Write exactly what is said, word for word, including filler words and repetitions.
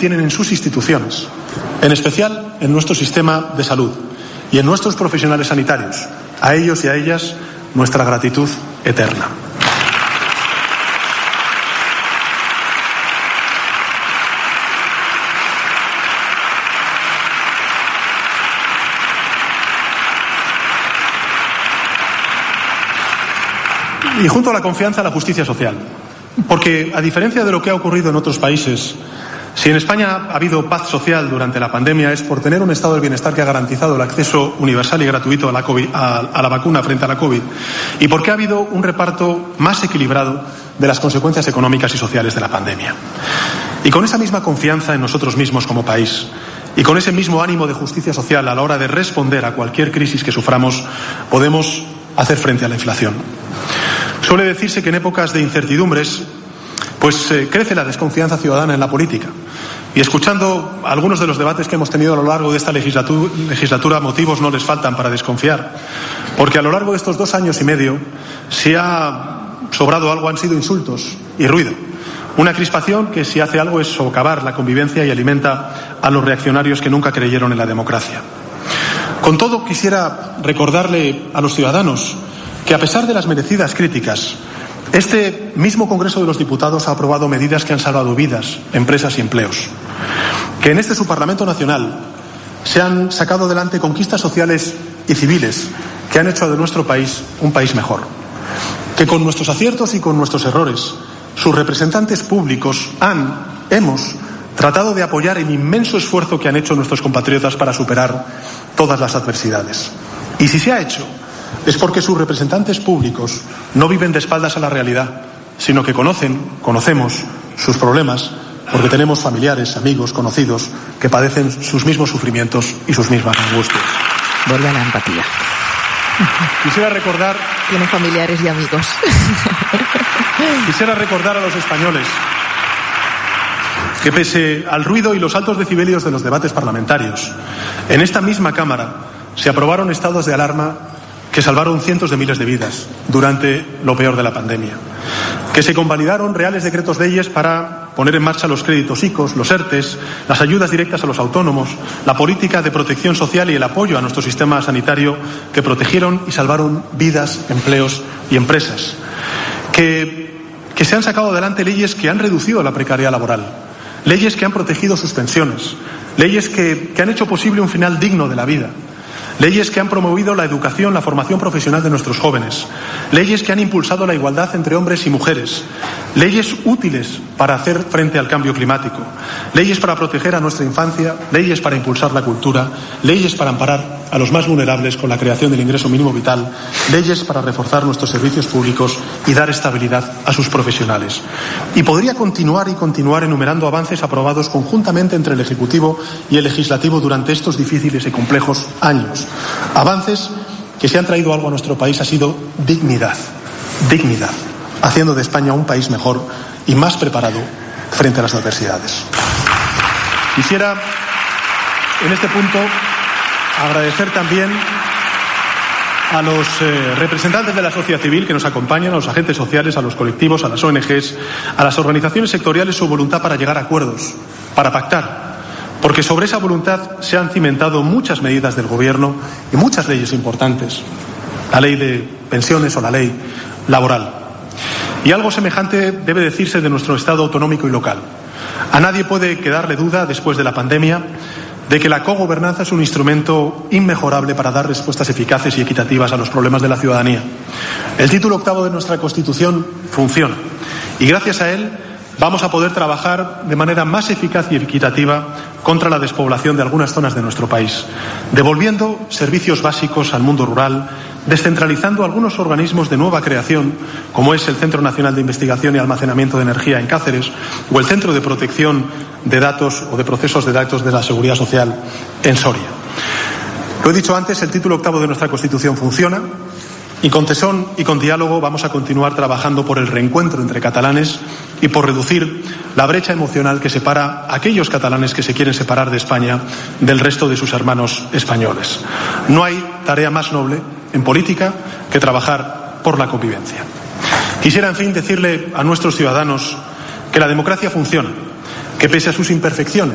tienen en sus instituciones, en especial en nuestro sistema de salud y en nuestros profesionales sanitarios. A ellos y a ellas, nuestra gratitud eterna. Y junto a la confianza, la justicia social. Porque, a diferencia de lo que ha ocurrido en otros países, si en España ha habido paz social durante la pandemia es por tener un estado del bienestar que ha garantizado el acceso universal y gratuito a la, COVID, a, a la vacuna frente a la COVID, y porque ha habido un reparto más equilibrado de las consecuencias económicas y sociales de la pandemia. Y con esa misma confianza en nosotros mismos como país, y con ese mismo ánimo de justicia social a la hora de responder a cualquier crisis que suframos, podemos hacer frente a la inflación. Suele decirse que en épocas de incertidumbres pues eh, crece la desconfianza ciudadana en la política. Y escuchando algunos de los debates que hemos tenido a lo largo de esta legislatura, legislatura, motivos no les faltan para desconfiar. Porque a lo largo de estos dos años y medio, si ha sobrado algo, han sido insultos y ruido. Una crispación que, si hace algo, es socavar la convivencia y alimenta a los reaccionarios que nunca creyeron en la democracia. Con todo, quisiera recordarle a los ciudadanos que, a pesar de las merecidas críticas, este mismo Congreso de los Diputados ha aprobado medidas que han salvado vidas, empresas y empleos. Que en este su Parlamento Nacional se han sacado adelante conquistas sociales y civiles que han hecho de nuestro país un país mejor. Que con nuestros aciertos y con nuestros errores, sus representantes públicos han, hemos, tratado de apoyar el inmenso esfuerzo que han hecho nuestros compatriotas para superar todas las adversidades. Y si se ha hecho, es porque sus representantes públicos no viven de espaldas a la realidad, sino que conocen, conocemos sus problemas, porque tenemos familiares, amigos, conocidos que padecen sus mismos sufrimientos y sus mismas angustias. Vuelve a la empatía. Quisiera recordar... Tiene familiares y amigos. Quisiera recordar a los españoles que, pese al ruido y los altos decibelios de los debates parlamentarios, en esta misma Cámara se aprobaron estados de alarma que salvaron cientos de miles de vidas durante lo peor de la pandemia. Que se convalidaron reales decretos leyes para poner en marcha los créditos I C Os, los ERTES, las ayudas directas a los autónomos, la política de protección social y el apoyo a nuestro sistema sanitario, que protegieron y salvaron vidas, empleos y empresas. Que, que se han sacado adelante leyes que han reducido la precariedad laboral, leyes que han protegido sus pensiones, leyes que, que han hecho posible un final digno de la vida. Leyes que han promovido la educación, la formación profesional de nuestros jóvenes. Leyes que han impulsado la igualdad entre hombres y mujeres. Leyes útiles para hacer frente al cambio climático. Leyes para proteger a nuestra infancia. Leyes para impulsar la cultura. Leyes para amparar a los más vulnerables con la creación del ingreso mínimo vital. Leyes para reforzar nuestros servicios públicos y dar estabilidad a sus profesionales. Y podría continuar y continuar enumerando avances aprobados conjuntamente entre el Ejecutivo y el Legislativo durante estos difíciles y complejos años. Avances que, si han traído algo a nuestro país, ha sido dignidad, dignidad, haciendo de España un país mejor y más preparado frente a las adversidades. Quisiera, en este punto, agradecer también a los eh, representantes de la sociedad civil que nos acompañan, a los agentes sociales, a los colectivos, a las O N Ges, a las organizaciones sectoriales, su voluntad para llegar a acuerdos, para pactar. Porque sobre esa voluntad se han cimentado muchas medidas del Gobierno y muchas leyes importantes. La ley de pensiones o la ley laboral. Y algo semejante debe decirse de nuestro Estado autonómico y local. A nadie puede quedarle duda, después de la pandemia, de que la cogobernanza es un instrumento inmejorable para dar respuestas eficaces y equitativas a los problemas de la ciudadanía. El título octavo de nuestra Constitución funciona. Y gracias a él vamos a poder trabajar de manera más eficaz y equitativa contra la despoblación de algunas zonas de nuestro país, devolviendo servicios básicos al mundo rural, descentralizando algunos organismos de nueva creación, como es el Centro Nacional de Investigación y Almacenamiento de Energía en Cáceres, o el Centro de Protección de Datos o de Procesos de Datos de la Seguridad Social en Soria. Lo he dicho antes, el título octavo de nuestra Constitución funciona. Y con tesón y con diálogo vamos a continuar trabajando por el reencuentro entre catalanes y por reducir la brecha emocional que separa a aquellos catalanes que se quieren separar de España del resto de sus hermanos españoles. No hay tarea más noble en política que trabajar por la convivencia. Quisiera, en fin, decirle a nuestros ciudadanos que la democracia funciona, que pese a sus imperfecciones,